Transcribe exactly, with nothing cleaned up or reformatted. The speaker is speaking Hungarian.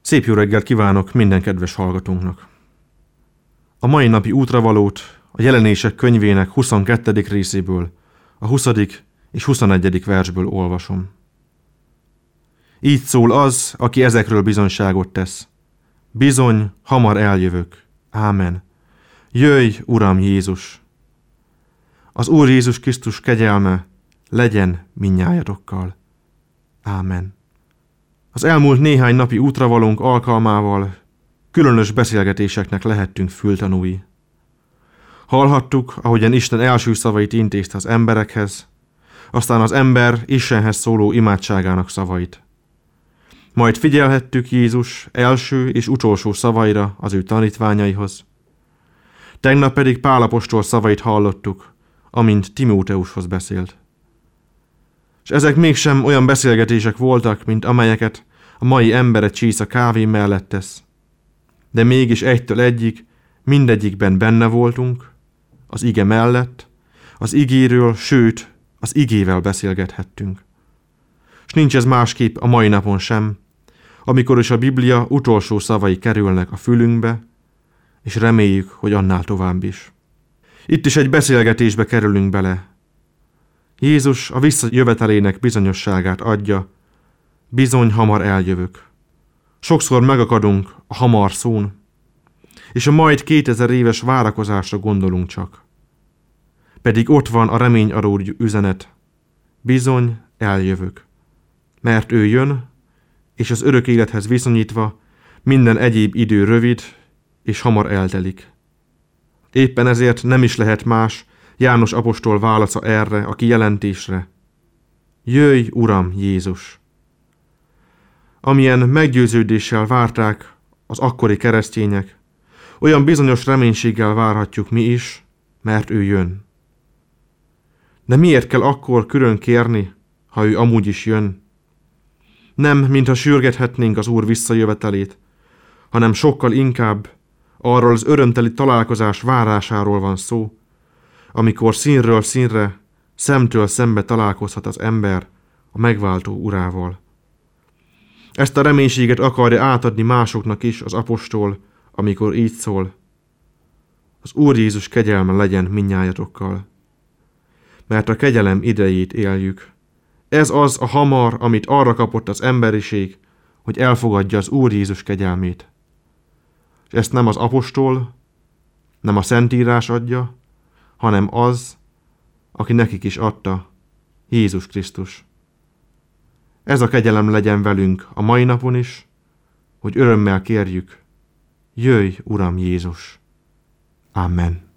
Szép jó reggelt kívánok minden kedves hallgatónknak! A mai napi útravalót a Jelenések könyvének huszonkettedik részéből, a huszadik és huszonegyedik versből olvasom. Így szól az, aki ezekről bizonyságot tesz. Bizony, hamar eljövök. Ámen. Jöjj, Uram Jézus! Az Úr Jézus Krisztus kegyelme legyen mindnyájatokkal. Ámen. Az elmúlt néhány napi útravalónk alkalmával különös beszélgetéseknek lehettünk fültanúi. Hallhattuk, ahogyan Isten első szavait intézte az emberekhez, aztán az ember Istenhez szóló imádságának szavait. Majd figyelhettük Jézus első és utolsó szavaira az ő tanítványaihoz. Tegnap pedig Pál apostol szavait hallottuk, amint Timóteushoz beszélt. És ezek mégsem olyan beszélgetések voltak, mint amelyeket a mai ember egy csésze kávé mellett tesz. De mégis egytől egyig mindegyikben benne voltunk, az ige mellett, az igéről, sőt, az igével beszélgethettünk. És nincs ez másképp a mai napon sem, amikor is a Biblia utolsó szavai kerülnek a fülünkbe, és reméljük, hogy annál tovább is. Itt is egy beszélgetésbe kerülünk bele. Jézus a visszajövetelének bizonyosságát adja, bizony hamar eljövök. Sokszor megakadunk a hamar szón, és a majd kétezer éves várakozásra gondolunk csak. Pedig ott van a reményadó üzenet. Bizony eljövök. Mert ő jön, és az örök élethez viszonyítva minden egyéb idő rövid és hamar eltelik. Éppen ezért nem is lehet más János apostol válasza erre a kijelentésre. Jöjj, Uram Jézus! Amilyen meggyőződéssel várták az akkori keresztények, olyan bizonyos reménységgel várhatjuk mi is, mert ő jön. De miért kell akkor külön kérni, ha ő amúgy is jön? Nem, mintha sürgethetnénk az Úr visszajövetelét, hanem sokkal inkább arról az örömteli találkozás várásáról van szó, amikor színről színre, szemtől szembe találkozhat az ember a megváltó Urával. Ezt a reménységet akarja átadni másoknak is az apostol, amikor így szól. Az Úr Jézus kegyelme legyen mindnyájatokkal. Mert a kegyelem idejét éljük. Ez az a hamar, amit arra kapott az emberiség, hogy elfogadja az Úr Jézus kegyelmét. És ezt nem az apostol, nem a Szentírás adja, hanem az, aki nekik is adta, Jézus Krisztus. Ez a kegyelem legyen velünk a mai napon is, hogy örömmel kérjük, jöjj, Uram Jézus! Amen.